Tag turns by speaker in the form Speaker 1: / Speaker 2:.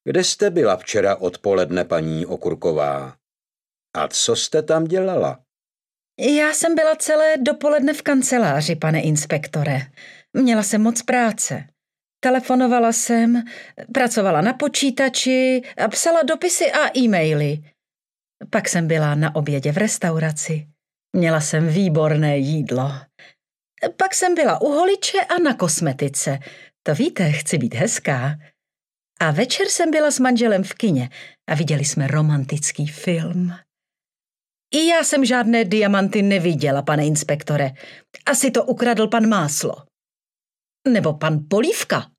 Speaker 1: Kde jste byla včera odpoledne, paní Okurková? A co jste tam dělala?
Speaker 2: Já jsem byla celé dopoledne v kanceláři, pane inspektore. Měla jsem moc práce. Telefonovala jsem, pracovala na počítači a psala dopisy a e-maily. Pak jsem byla na obědě v restauraci. Měla jsem výborné jídlo. Pak jsem byla u holiče a na kosmetice. To víte, chci být hezká. A večer jsem byla s manželem v kině a viděli jsme romantický film. I já jsem žádné diamanty neviděla, pane inspektore. Asi to ukradl pan Máslo. Nebo pan Polívka.